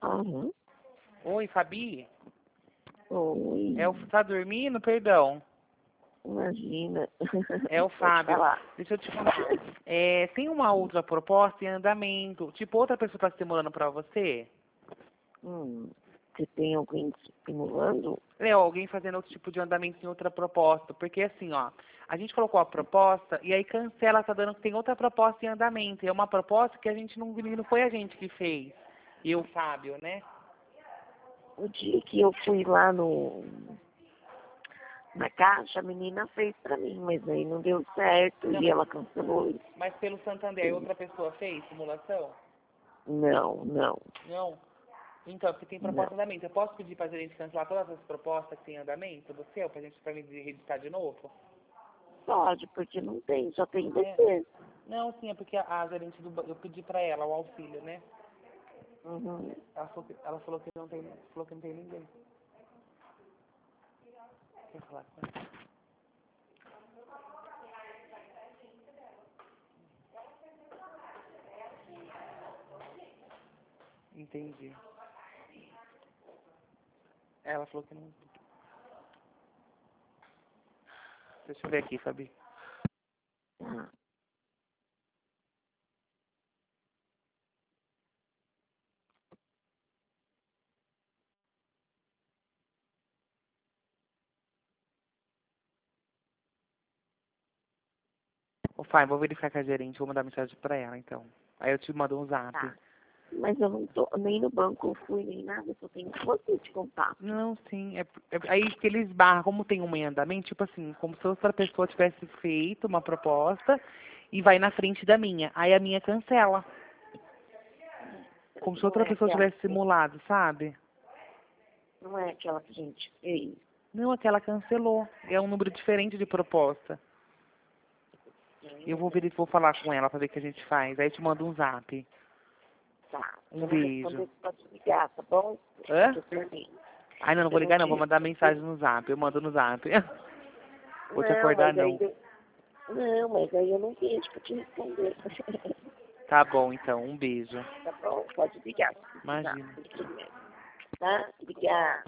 Aham. Oi, Fabi? Oi. Tá dormindo? Perdão. Imagina. É o Pode Fábio. falar. Deixa eu te falar. Tem uma outra proposta em andamento. Tipo, outra pessoa está estimulando para você? Você tem alguém te estimulando? Alguém fazendo outro tipo de andamento em outra proposta. Porque assim, ó, a gente colocou a proposta e aí cancela, tá dando que tem outra proposta em andamento. E é uma proposta que a gente não foi a gente que fez. E o Fábio, né? O dia que eu fui lá na caixa, a menina fez pra mim, mas aí não deu certo Não, e ela cancelou isso. mas pelo Santander, outra pessoa fez simulação? Não, não, Não. Então, porque tem não. proposta em andamento. Eu posso pedir pra gerente cancelar todas as propostas que tem em andamento do seu, pra me reeditar de novo? Pode, porque não tem, só tem É. você. Não, sim, é porque a gerente eu pedi pra ela o auxílio, né? Uhum. Ela falou que não tem, falou que não tem ninguém. Quer falar com ela? Entendi. Ela falou que não. Deixa eu ver aqui, Fabi. Tá. Ô, Fai, vou verificar com a gerente, vou mandar mensagem pra ela, então. Aí eu te mando um zap. Tá. Mas eu não tô, nem no banco eu fui, nem nada, só tenho você de contato. Não, sim. Aí que eles barram, como tem uma em andamento, tipo assim, como se outra pessoa tivesse feito uma proposta e vai na frente da minha. Aí a minha cancela. Como se Não outra é pessoa aquela, tivesse simulado, sabe? não é aquela que a gente fez. Não, aquela cancelou. É um número diferente de proposta. Eu vou falar com ela pra ver o que a gente faz. Aí eu te mando um zap. Tá. Se Um eu não beijo. responder, você pode ligar, tá bom? Eu Hã? tô dormindo. Ai, não Se eu vou não ligar não, te vou mandar responder. mensagem no zap. Eu mando no zap. Vou te Não, acordar mas aí não. não, mas aí eu não vejo pra te responder. Tá bom, então. Um beijo. Tá bom? Pode ligar se precisar. Imagina. Tá? Obrigada.